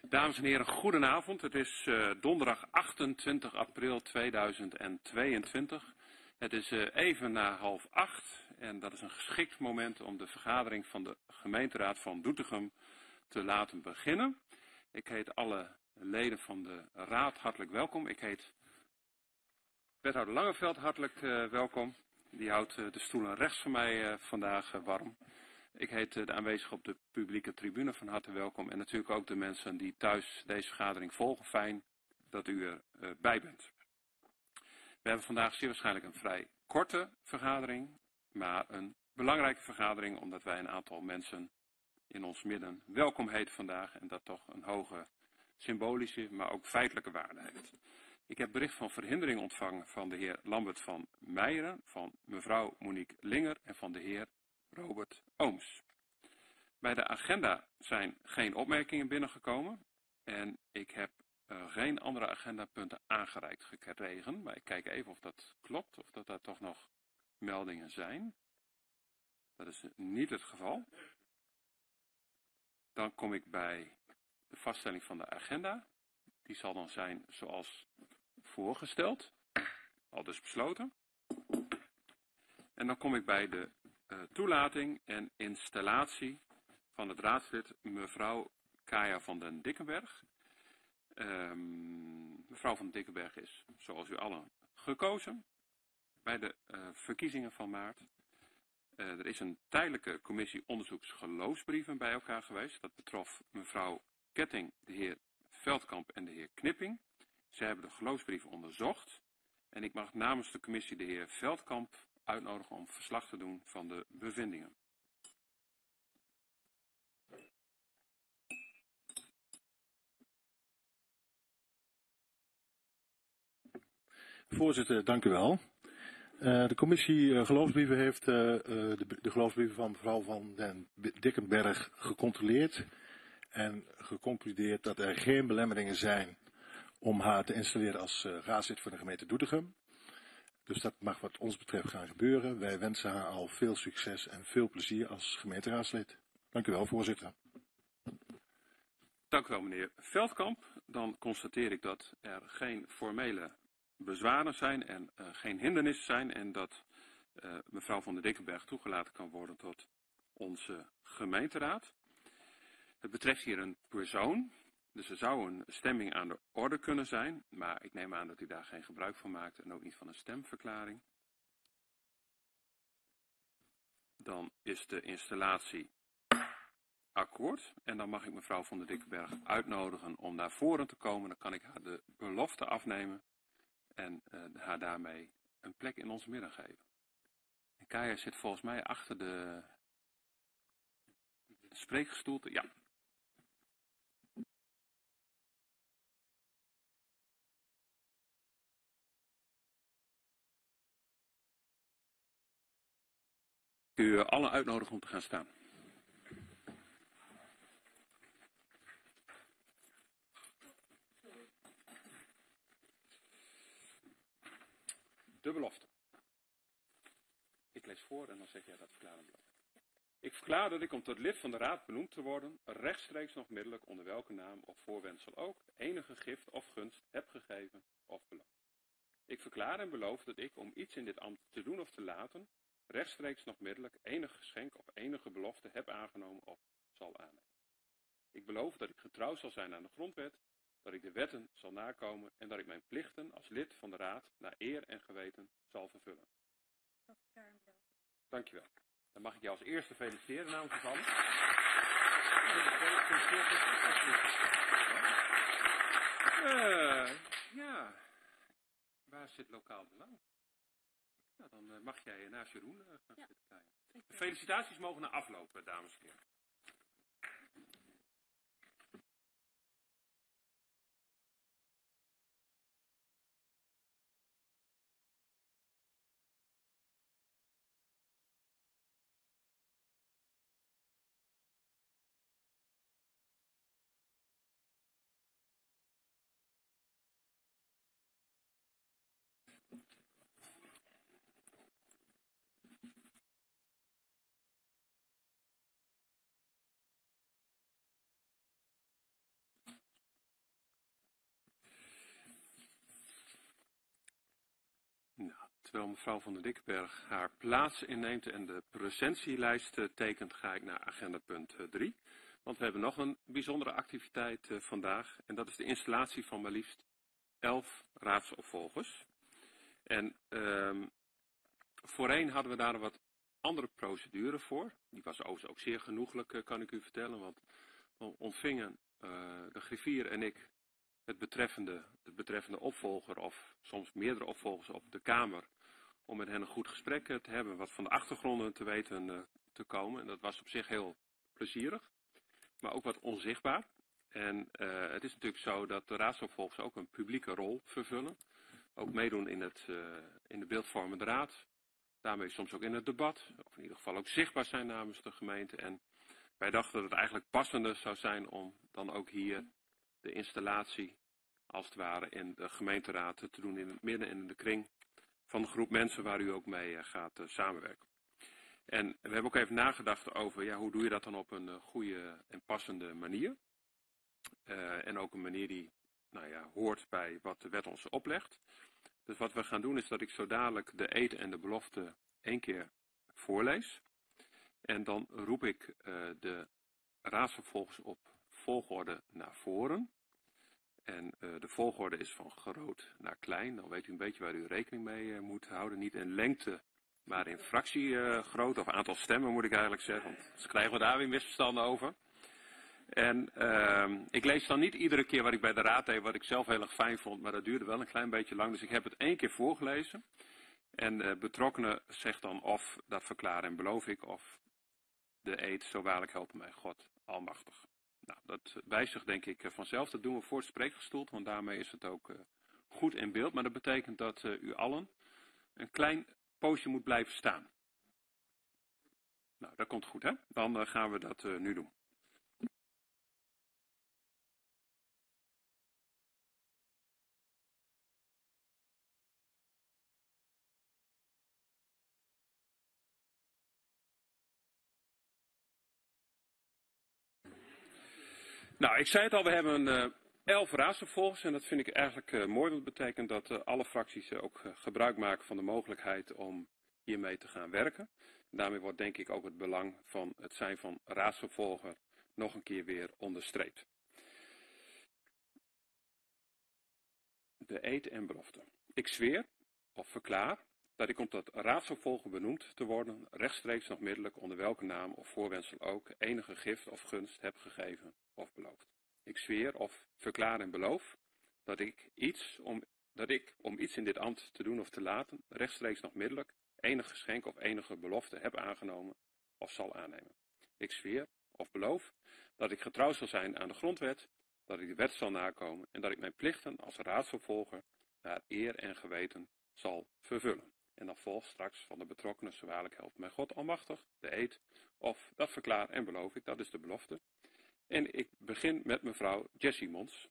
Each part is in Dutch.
Dames en heren, goedenavond. Het is donderdag 28 april 2022. Het is even na 7:30 en dat is een geschikt moment om de vergadering van de gemeenteraad van Doetinchem te laten beginnen. Ik heet alle leden van de raad hartelijk welkom. Ik heet wethouder Langeveld hartelijk welkom. Die houdt de stoelen rechts van mij vandaag warm. Ik heet de aanwezigen op de publieke tribune van harte welkom en natuurlijk ook de mensen die thuis deze vergadering volgen. Fijn dat u erbij bent. We hebben vandaag zeer waarschijnlijk een vrij korte vergadering, maar een belangrijke vergadering omdat wij een aantal mensen in ons midden welkom heten vandaag en dat toch een hoge symbolische, maar ook feitelijke waarde heeft. Ik heb bericht van verhindering ontvangen van de heer Lambert van Meijeren, van mevrouw Monique Linger en van de heer Robert Ooms. Bij de agenda zijn geen opmerkingen binnengekomen en ik heb geen andere agendapunten aangereikt gekregen. Maar ik kijk even of dat klopt, of dat daar toch nog meldingen zijn. Dat is niet het geval. Dan kom ik bij de vaststelling van de agenda. Die zal dan zijn zoals voorgesteld, al dus besloten. En dan kom ik bij de toelating en installatie van het raadslid mevrouw Kaya van den Dikkenberg. Mevrouw van den Dikkenberg is, zoals u allen, gekozen bij de verkiezingen van maart. Er is een tijdelijke commissie onderzoeksgeloofsbrieven bij elkaar geweest. Dat betrof mevrouw Ketting, de heer Veldkamp en de heer Knipping. Zij hebben de geloofsbrieven onderzocht. En ik mag namens de commissie de heer Veldkamp uitnodigen om verslag te doen van de bevindingen. Voorzitter, dank u wel. De commissie geloofsbrieven heeft de geloofsbrieven van mevrouw van den Dikkenberg gecontroleerd en geconcludeerd dat er geen belemmeringen zijn om haar te installeren als raadslid voor de gemeente Doetinchem. Dus dat mag wat ons betreft gaan gebeuren. Wij wensen haar al veel succes en veel plezier als gemeenteraadslid. Dank u wel, voorzitter. Dank u wel, meneer Veldkamp. Dan constateer ik dat er geen formele bezwaren zijn en geen hindernissen zijn en dat mevrouw van den Dikkenberg toegelaten kan worden tot onze gemeenteraad. Het betreft hier een persoon, dus er zou een stemming aan de orde kunnen zijn, maar ik neem aan dat u daar geen gebruik van maakt en ook niet van een stemverklaring. Dan is de installatie akkoord en dan mag ik mevrouw van den Dikkenberg uitnodigen om naar voren te komen. Dan kan ik haar de belofte afnemen en haar daarmee een plek in ons midden geven. En Kaya zit volgens mij achter de spreekgestoelte. Ja. Ik u allen uitnodigen om te gaan staan. De belofte. Ik lees voor en dan zeg jij dat verklaren belofte. Ik verklaar dat ik om tot lid van de raad benoemd te worden, rechtstreeks nog middelijk onder welke naam of voorwendsel ook, enige gift of gunst heb gegeven of beloofd. Ik verklaar en beloof dat ik om iets in dit ambt te doen of te laten, rechtstreeks nog middelijk enig geschenk of enige belofte heb aangenomen of zal aannemen. Ik beloof dat ik getrouw zal zijn aan de grondwet, dat ik de wetten zal nakomen en dat ik mijn plichten als lid van de raad naar eer en geweten zal vervullen. Dankjewel. Dan mag ik jou als eerste feliciteren namens ons allen. Ja, waar zit lokaal belang? Nou, dan mag jij naast Jeroen gaan zitten kijken. De felicitaties mogen naar aflopen, dames en heren. terwijl mevrouw van der Dikkenberg haar plaats inneemt en de presentielijst tekent, ga ik naar agenda punt 3. Want we hebben nog een bijzondere activiteit vandaag. En dat is de installatie van maar liefst 11 raadsopvolgers. En voorheen hadden we daar een wat andere procedure voor. Die was overigens ook zeer genoeglijk, kan ik u vertellen. Want we ontvingen de griffier en ik de betreffende opvolger of soms meerdere opvolgers op de Kamer. Om met hen een goed gesprek te hebben, wat van de achtergronden te weten te komen. En dat was op zich heel plezierig, maar ook wat onzichtbaar. En het is natuurlijk zo dat de raadsopvolgers ook een publieke rol vervullen. Ook meedoen in de beeldvormende raad. Daarmee soms ook in het debat. Of in ieder geval ook zichtbaar zijn namens de gemeente. En wij dachten dat het eigenlijk passender zou zijn om dan ook hier de installatie, als het ware, in de gemeenteraad te doen in het midden en in de kring van de groep mensen waar u ook mee gaat samenwerken. En we hebben ook even nagedacht over, ja, hoe doe je dat dan op een goede en passende manier. En ook een manier die, nou ja, hoort bij wat de wet ons oplegt. Dus wat we gaan doen is dat ik zo dadelijk de eed en de belofte 1 keer voorlees. En dan roep ik de raadsopvolgers op volgorde naar voren. En de volgorde is van groot naar klein. Dan weet u een beetje waar u rekening mee moet houden. Niet in lengte, maar in fractiegrootte of aantal stemmen moet ik eigenlijk zeggen. Want dus krijgen we daar weer misverstanden over. En ik lees dan niet iedere keer wat ik bij de raad deed, wat ik zelf heel erg fijn vond. Maar dat duurde wel een klein beetje lang. Dus ik heb het 1 keer voorgelezen. En betrokkenen zegt dan of dat verklaar en beloof ik, of de eed, zo waarlijk helpen mij God almachtig. Nou, dat wijzigt denk ik vanzelf. Dat doen we voor het spreekgestoelte, want daarmee is het ook goed in beeld. Maar dat betekent dat u allen een klein poosje moet blijven staan. Nou, dat komt goed, hè? Dan gaan we dat nu doen. Nou, ik zei het al, we hebben 11 raadsopvolgers en dat vind ik eigenlijk mooi. Want dat betekent dat alle fracties ook gebruik maken van de mogelijkheid om hiermee te gaan werken. En daarmee wordt denk ik ook het belang van het zijn van raadsopvolger nog een keer weer onderstreept. De eed en belofte. Ik zweer of verklaar dat ik om tot raadsopvolger benoemd te worden rechtstreeks nog middelijk onder welke naam of voorwendsel ook enige gift of gunst heb gegeven of beloofd. Ik zweer of verklaar en beloof dat ik om iets in dit ambt te doen of te laten rechtstreeks nog middelijk enig geschenk of enige belofte heb aangenomen of zal aannemen. Ik zweer of beloof dat ik getrouw zal zijn aan de grondwet, dat ik de wet zal nakomen en dat ik mijn plichten als raadsopvolger naar eer en geweten zal vervullen. En dan volgt straks van de betrokkenen, zo waarlijk helpt mij God almachtig, de eed, of dat verklaar en beloof ik, dat is de belofte. En ik begin met mevrouw Jessie Mons.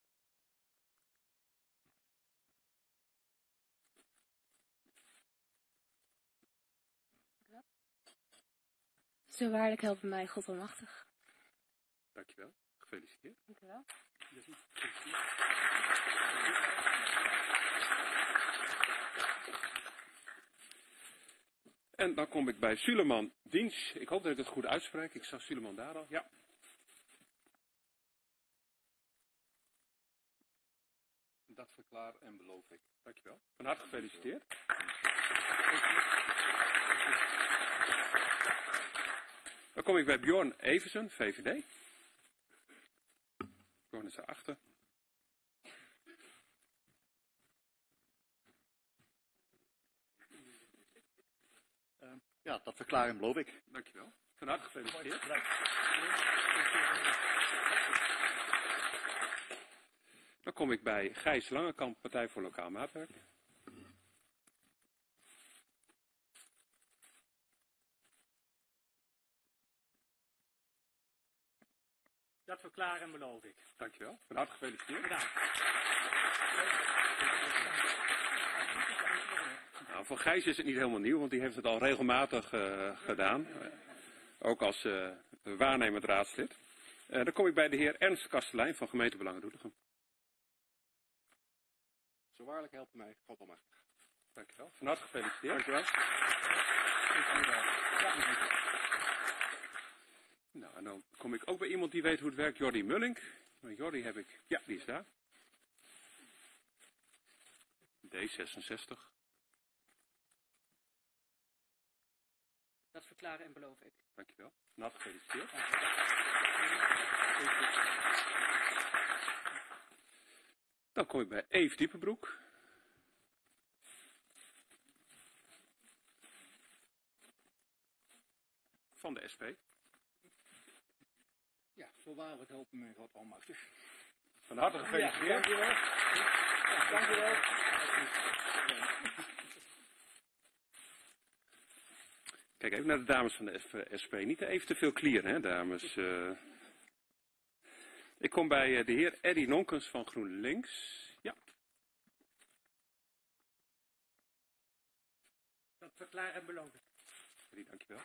Zo waarlijk helpen mij God almachtig. Dankjewel, gefeliciteerd. Dankjewel. En dan kom ik bij Suleiman Diensch. Ik hoop dat ik het goed uitspreek. Ik zag Suleiman daar al. Ja. Dat verklaar en beloof ik. Dankjewel. Van harte gefeliciteerd. Dan kom ik bij Bjorn Eversen, VVD. Bjorn is daarachter. Ja, dat verklaar en beloof ik. Dankjewel. Van harte gefeliciteerd. Dan kom ik bij Gijs Langekamp, Partij voor Lokaal Maatwerk. Dat verklaar en beloof ik. Dankjewel. Van harte gefeliciteerd. Bedankt. Nou, voor Gijs is het niet helemaal nieuw, want die heeft het al regelmatig gedaan. Ook als waarnemend raadslid. Dan kom ik bij de heer Ernst Kastelein van gemeente Belangen Doetinchem. Zo waarlijk helpt mij God almachtig. Dankjewel. Van harte gefeliciteerd. Dankjewel. Nou, en dan kom ik ook bij iemand die weet hoe het werkt, Jordi Mullink. Maar Jordi heb ik, ja, die is daar. D66. Dat verklaar en beloof ik. Dankjewel. Van harte gefeliciteerd. Dan kom ik bij Eve Diepenbroek. Van de SP. Ja, zo waarlijk helpen mij God almachtig. Van harte gefeliciteerd. Dankjewel. Dankjewel. Kijk even naar de dames van de SP. Niet even te veel klieren, hè, dames. Ik kom bij de heer Eddy Nonkens van GroenLinks. Ja. Dat verklaar en beloof ik. Eddy, dankjewel.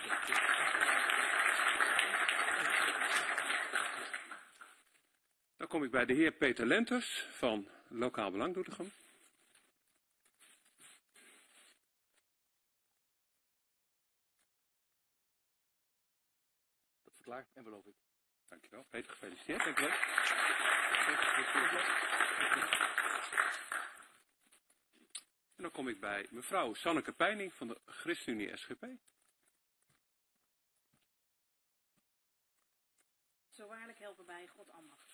Dan kom ik bij de heer Peter Lenters van Lokaal Belang Doetinchem. Dat verklaar en beloof ik. Dankjewel. Peter, gefeliciteerd. Dankjewel. En dan kom ik bij mevrouw Sanneke Peining van de ChristenUnie SGP. Zo waarlijk helpen bij God almachtig.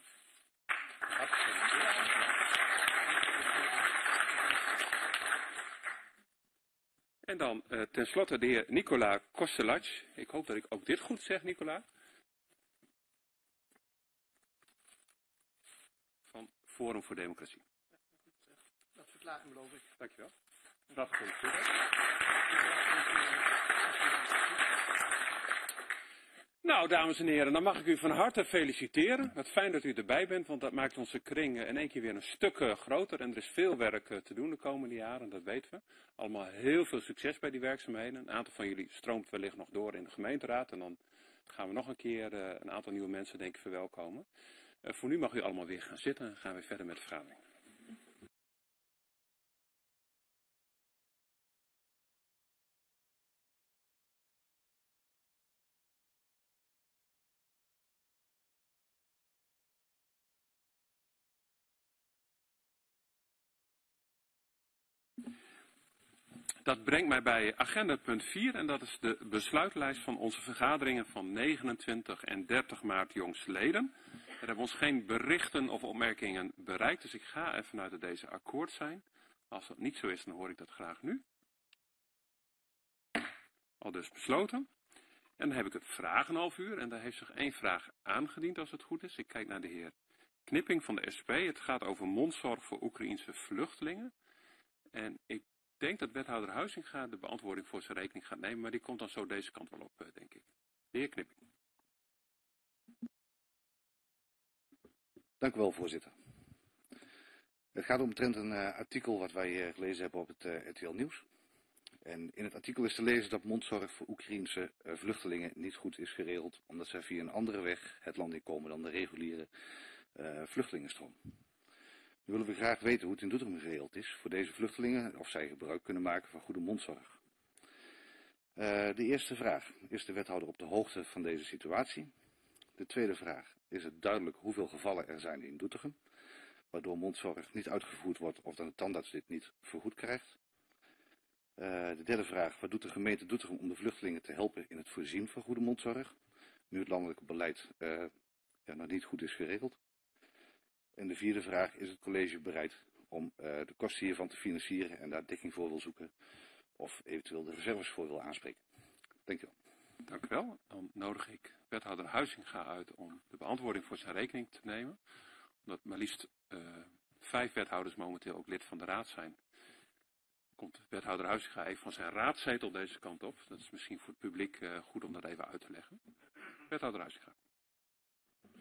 En dan tenslotte de heer Nicola Kostelac. Ik hoop dat ik ook dit goed zeg, Nicola. Van Forum voor Democratie. Dat verklaar en beloof ik. Dankjewel. Dat gefeliciteerd. Nou, dames en heren, dan mag ik u van harte feliciteren. Wat fijn dat u erbij bent, want dat maakt onze kring in één keer weer een stuk groter. En er is veel werk te doen de komende jaren, dat weten we. Allemaal heel veel succes bij die werkzaamheden. Een aantal van jullie stroomt wellicht nog door in de gemeenteraad. En dan gaan we nog een keer een aantal nieuwe mensen, denk ik, verwelkomen. Voor nu mag u allemaal weer gaan zitten en gaan we verder met de vergadering. Dat brengt mij bij agenda punt 4 en dat is de besluitlijst van onze vergaderingen van 29 en 30 maart jongstleden. Er hebben ons geen berichten of opmerkingen bereikt, dus ik ga ervan uit dat deze akkoord zijn. Als dat niet zo is, dan hoor ik dat graag nu. Al dus besloten. En dan heb ik het vragenhalfuur en daar heeft zich één vraag aangediend als het goed is. Ik kijk naar de heer Knipping van de SP. Het gaat over mondzorg voor Oekraïense vluchtelingen. En ik denk dat wethouder Huizinga de beantwoording voor zijn rekening gaat nemen, maar die komt dan zo deze kant wel op, denk ik. De heer Knipping. Dank u wel, voorzitter. Het gaat omtrent een artikel wat wij gelezen hebben op het RTL Nieuws. En in het artikel is te lezen dat mondzorg voor Oekraïense vluchtelingen niet goed is geregeld, omdat zij via een andere weg het land in komen dan de reguliere vluchtelingenstroom. Nu willen we graag weten hoe het in Doetinchem geregeld is voor deze vluchtelingen, of zij gebruik kunnen maken van goede mondzorg. De eerste vraag, is de wethouder op de hoogte van deze situatie? De tweede vraag, is het duidelijk hoeveel gevallen er zijn in Doetinchem, waardoor mondzorg niet uitgevoerd wordt of dat de tandarts dit niet vergoed krijgt? De derde vraag, wat doet de gemeente Doetinchem om de vluchtelingen te helpen in het voorzien van goede mondzorg, nu het landelijke beleid nog niet goed is geregeld? En de vierde vraag, is het college bereid om de kosten hiervan te financieren en daar dekking voor wil zoeken of eventueel de reserves voor wil aanspreken? Dank u wel. Dank u wel. Dan nodig ik wethouder Huizinga uit om de beantwoording voor zijn rekening te nemen. Omdat maar liefst 5 wethouders momenteel ook lid van de raad zijn, komt wethouder Huizinga even van zijn raadzetel deze kant op. Dat is misschien voor het publiek goed om dat even uit te leggen. Wethouder Huizinga.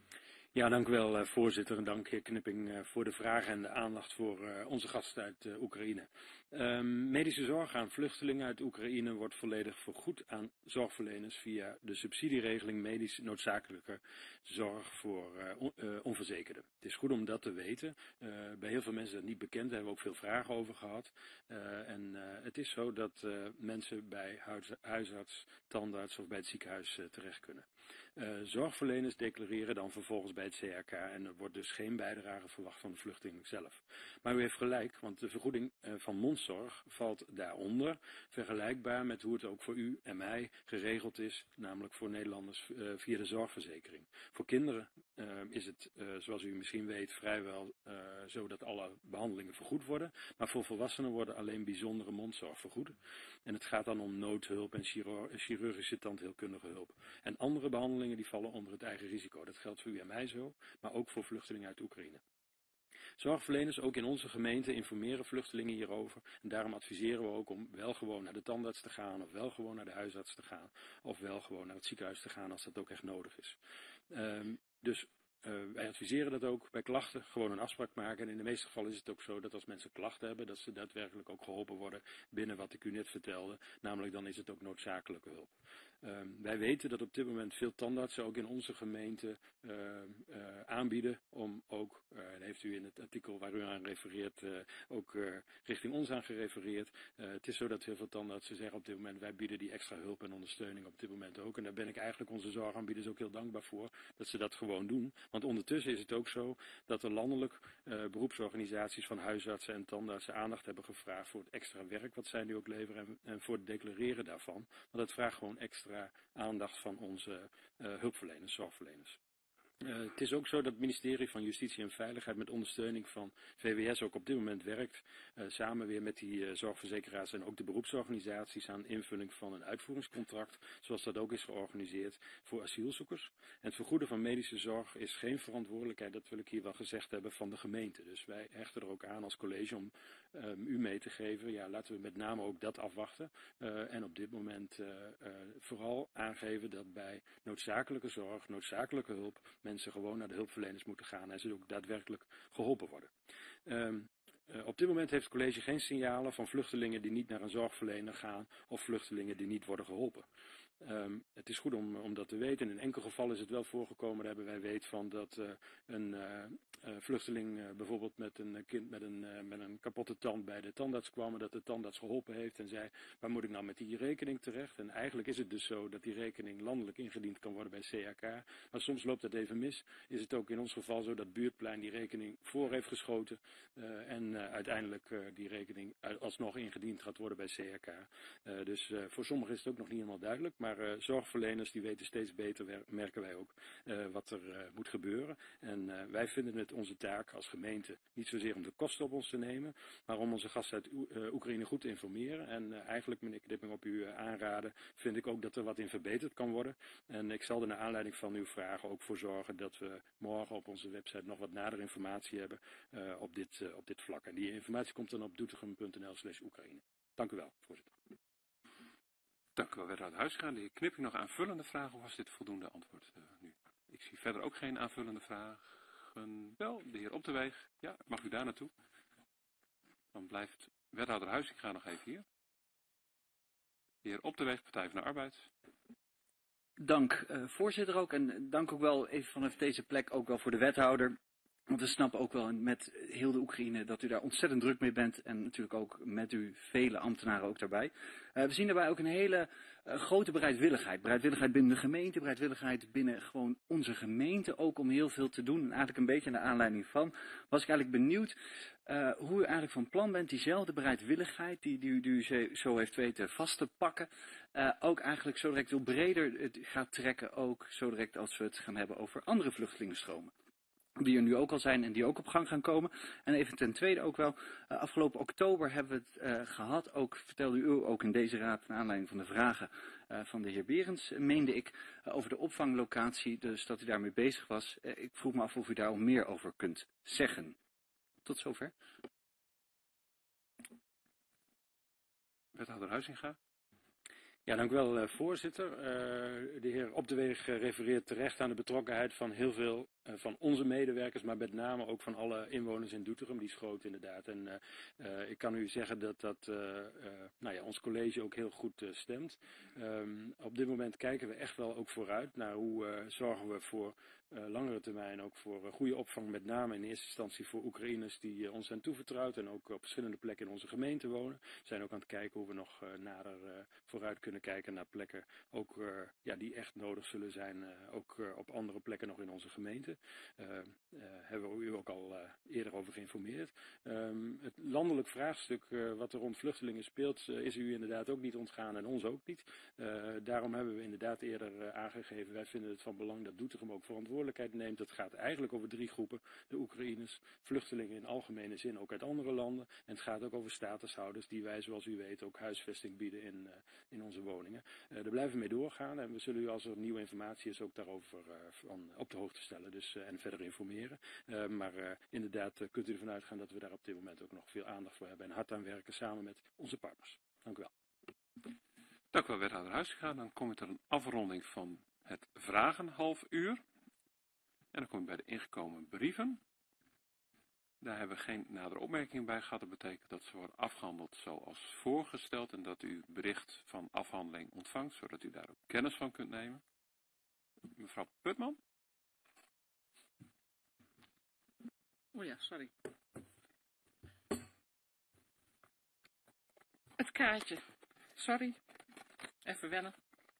Ja, dank u wel, voorzitter. En dank, heer Knipping, voor de vraag en de aandacht voor onze gasten uit Oekraïne. Medische zorg aan vluchtelingen uit Oekraïne wordt volledig vergoed aan zorgverleners via de subsidieregeling medisch noodzakelijke zorg voor onverzekerden. Het is goed om dat te weten. Bij heel veel mensen is dat niet bekend, daar hebben we ook veel vragen over gehad. Het is zo dat mensen bij huisarts, tandarts of bij het ziekenhuis terecht kunnen. Zorgverleners declareren dan vervolgens bij het CRK en er wordt dus geen bijdrage verwacht van de vluchteling zelf. Maar u heeft gelijk, want de vergoeding van mondzorg valt daaronder, vergelijkbaar met hoe het ook voor u en mij geregeld is, namelijk voor Nederlanders via de zorgverzekering. Voor kinderen is het, zoals u misschien weet, vrijwel zo dat alle behandelingen vergoed worden, maar voor volwassenen worden alleen bijzondere mondzorg vergoed. En het gaat dan om noodhulp en chirurgische tandheelkundige hulp. En andere behandelingen die vallen onder het eigen risico. Dat geldt voor u en mij zo, maar ook voor vluchtelingen uit Oekraïne. Zorgverleners, ook in onze gemeente, informeren vluchtelingen hierover. En daarom adviseren we ook om wel gewoon naar de tandarts te gaan, of wel gewoon naar de huisarts te gaan, of wel gewoon naar het ziekenhuis te gaan als dat ook echt nodig is. Wij adviseren dat ook bij klachten, gewoon een afspraak maken. En in de meeste gevallen is het ook zo dat als mensen klachten hebben, dat ze daadwerkelijk ook geholpen worden binnen wat ik u net vertelde. Namelijk dan is het ook noodzakelijke hulp. Wij weten dat op dit moment veel tandartsen ook in onze gemeente aanbieden om ook, en heeft u in het artikel waar u aan refereert ook richting ons aan gerefereerd. Het is zo dat heel veel tandartsen zeggen op dit moment wij bieden die extra hulp en ondersteuning op dit moment ook. En daar ben ik eigenlijk onze zorgaanbieders ook heel dankbaar voor dat ze dat gewoon doen. Want ondertussen is het ook zo dat er landelijk beroepsorganisaties van huisartsen en tandartsen aandacht hebben gevraagd voor het extra werk wat zij nu ook leveren en voor het declareren daarvan. Want dat vraagt gewoon extra aandacht van onze hulpverleners, zorgverleners. Het is ook zo dat het ministerie van Justitie en Veiligheid met ondersteuning van VWS ook op dit moment werkt. Samen weer met die zorgverzekeraars en ook de beroepsorganisaties aan invulling van een uitvoeringscontract. Zoals dat ook is georganiseerd voor asielzoekers. En het vergoeden van medische zorg is geen verantwoordelijkheid, dat wil ik hier wel gezegd hebben, van de gemeente. Dus wij hechten er ook aan als college om u mee te geven. Ja, laten we met name ook dat afwachten. En op dit moment vooral aangeven dat bij noodzakelijke zorg, noodzakelijke hulp, mensen gewoon naar de hulpverleners moeten gaan en ze ook daadwerkelijk geholpen worden. Op dit moment heeft het college geen signalen van vluchtelingen die niet naar een zorgverlener gaan of vluchtelingen die niet worden geholpen. Het is goed om dat te weten. In een enkel geval is het wel voorgekomen, daar hebben wij weet van dat een vluchteling bijvoorbeeld met een kind met een kapotte tand bij de tandarts kwam en dat de tandarts geholpen heeft en zei, waar moet ik nou met die rekening terecht? En eigenlijk is het dus zo dat die rekening landelijk ingediend kan worden bij CRK, maar soms loopt dat even mis. Is het ook in ons geval zo dat Buurtplein die rekening voor heeft geschoten en uiteindelijk die rekening alsnog ingediend gaat worden bij CRK. Dus voor sommigen is het ook nog niet helemaal duidelijk, maar zorgverleners die weten steeds beter, merken wij ook, wat er moet gebeuren. En wij vinden het onze taak als gemeente niet zozeer om de kosten op ons te nemen, maar om onze gasten uit Oekraïne goed te informeren. En eigenlijk, meneer Knipping, op u aanraden, vind ik ook dat er wat in verbeterd kan worden. En ik zal er naar aanleiding van uw vragen ook voor zorgen dat we morgen op onze website nog wat nader informatie hebben op dit vlak. En die informatie komt dan op doetinchem.nl/Oekraïne. Dank u wel, voorzitter. Dank u wel, wethouder Huisgaan. De heer Knipping, nog aanvullende vragen of was dit voldoende antwoord nu? Ik zie verder ook geen aanvullende vragen. Wel, de heer Op de Weeg. Ja, mag u daar naartoe? Dan blijft wethouder Huizinga nog even hier. De heer Op de Weeg, Partij van de Arbeid. Dank, voorzitter ook. En dank ook wel even vanaf deze plek ook wel voor de wethouder. Want we snappen ook wel met heel de Oekraïne dat u daar ontzettend druk mee bent. En natuurlijk ook met u vele ambtenaren ook daarbij. We zien daarbij ook een hele grote bereidwilligheid. Bereidwilligheid binnen de gemeente, bereidwilligheid binnen gewoon onze gemeente ook om heel veel te doen. En eigenlijk een beetje naar aanleiding van was ik eigenlijk benieuwd hoe u eigenlijk van plan bent diezelfde bereidwilligheid die u zo heeft weten vast te pakken. Ook eigenlijk zo direct veel breder gaat trekken ook zo direct als we het gaan hebben over andere vluchtelingenstromen. Die er nu ook al zijn en die ook op gang gaan komen. En even ten tweede ook wel, afgelopen oktober hebben we het gehad, ook vertelde u ook in deze raad, naar aanleiding van de vragen van de heer Berends, meende ik, over de opvanglocatie, dus dat u daarmee bezig was. Ik vroeg me af of u daar al meer over kunt zeggen. Tot zover. Wethouder Huizinga. Ja, dank u wel, voorzitter. De heer Op de Weeg refereert terecht aan de betrokkenheid van heel veel van onze medewerkers, maar met name ook van alle inwoners in Doetinchem. Die is groot inderdaad. En ik kan u zeggen dat ons college ook heel goed stemt. Op dit moment kijken we echt wel ook vooruit naar hoe zorgen we voor langere termijn ook voor goede opvang, met name in eerste instantie voor Oekraïners die ons zijn toevertrouwd en ook op verschillende plekken in onze gemeente wonen. We zijn ook aan het kijken hoe we nog nader vooruit kunnen kijken naar plekken ook, die echt nodig zullen zijn, ook op andere plekken nog in onze gemeente. Hebben we u ook al eerder over geïnformeerd. Het landelijk vraagstuk wat er rond vluchtelingen speelt is u inderdaad ook niet ontgaan en ons ook niet. Daarom hebben we inderdaad eerder aangegeven, wij vinden het van belang dat Doetinchem ook verantwoordelijkheid neemt. Dat gaat eigenlijk over 3 groepen. De Oekraïners, vluchtelingen in algemene zin, ook uit andere landen. En het gaat ook over statushouders die wij, zoals u weet, ook huisvesting bieden in onze woningen. Daar blijven we mee doorgaan en we zullen u als er nieuwe informatie is ook daarover op de hoogte stellen en verder informeren. Maar inderdaad kunt u ervan uitgaan dat we daar op dit moment ook nog veel aandacht voor hebben en hard aan werken samen met onze partners. Dank u wel. Dank u wel, wethouder Huizinga. Dan kom ik tot een afronding van het vragenhalfuur. En dan kom ik bij de ingekomen brieven. Daar hebben we geen nadere opmerking bij gehad. Dat betekent dat ze worden afgehandeld zoals voorgesteld en dat u bericht van afhandeling ontvangt, zodat u daar ook kennis van kunt nemen. Mevrouw Putman. Oh ja, sorry. Het kaartje. Sorry. Even wennen.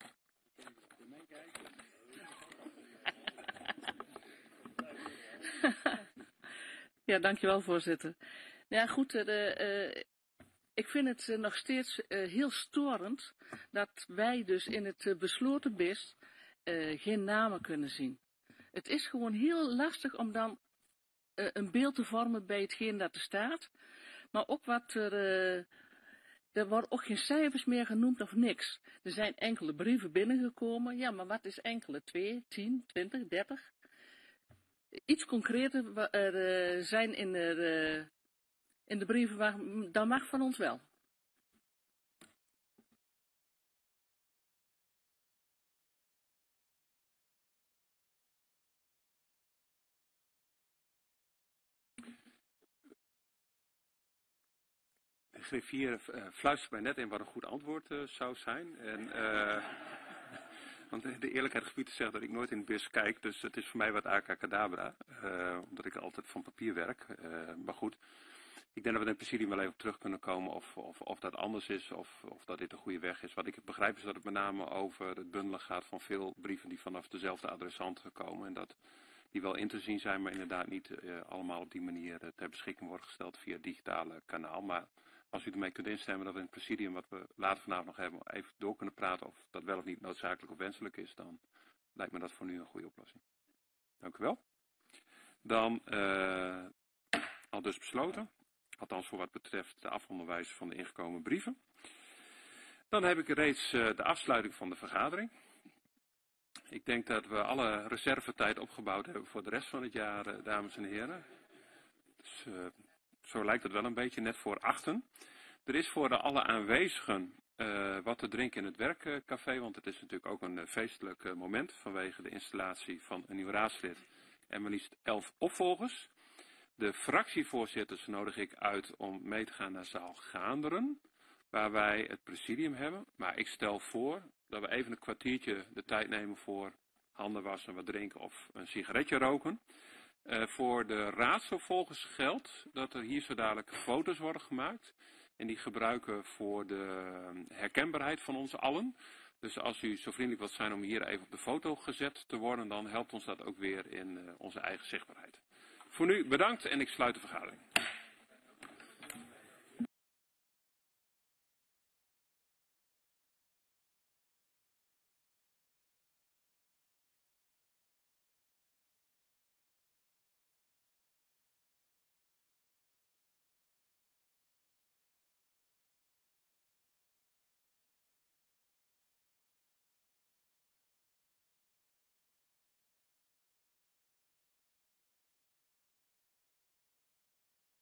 Ja, dankjewel voorzitter. Ja goed, ik vind het nog steeds heel storend dat wij dus in het besloten BIS geen namen kunnen zien. Het is gewoon heel lastig om dan een beeld te vormen bij hetgeen dat er staat. Maar ook wat er worden ook geen cijfers meer genoemd of niks. Er zijn enkele brieven binnengekomen. Ja, maar wat is enkele? 2, 10, 20, 30? Iets concreter zijn in de brieven, dat mag van ons wel. De griffier fluistert mij net in wat een goed antwoord zou zijn. Want de eerlijkheid gebied te zeggen dat ik nooit in het BIS kijk, dus het is voor mij wat abracadabra, omdat ik altijd van papier werk. Maar goed, ik denk dat we er in het presidium wel even op terug kunnen komen of dat anders is of dat dit de goede weg is. Wat ik begrijp is dat het met name over het bundelen gaat van veel brieven die vanaf dezelfde adressant komen en dat die wel in te zien zijn, maar inderdaad niet allemaal op die manier ter beschikking worden gesteld via het digitale kanaal. Maar als u ermee kunt instemmen dat we in het presidium, wat we later vanavond nog hebben, even door kunnen praten of dat wel of niet noodzakelijk of wenselijk is, dan lijkt me dat voor nu een goede oplossing. Dank u wel. Dan al dus besloten, althans voor wat betreft de afronderwijze van de ingekomen brieven. Dan heb ik reeds de afsluiting van de vergadering. Ik denk dat we alle reservetijd opgebouwd hebben voor de rest van het jaar, dames en heren. Dus, zo lijkt het wel een beetje, net voor 8:00. Er is voor alle aanwezigen wat te drinken in het werkcafé, want het is natuurlijk ook een feestelijk moment vanwege de installatie van een nieuw raadslid en maar liefst 11 opvolgers. De fractievoorzitters nodig ik uit om mee te gaan naar zaal Gaanderen, waar wij het presidium hebben. Maar ik stel voor dat we even een kwartiertje de tijd nemen voor handen wassen, wat drinken of een sigaretje roken. Voor de raadsopvolgers geldt dat er hier zo dadelijk foto's worden gemaakt. En die gebruiken voor de herkenbaarheid van ons allen. Dus als u zo vriendelijk wilt zijn om hier even op de foto gezet te worden, dan helpt ons dat ook weer in onze eigen zichtbaarheid. Voor nu bedankt en ik sluit de vergadering.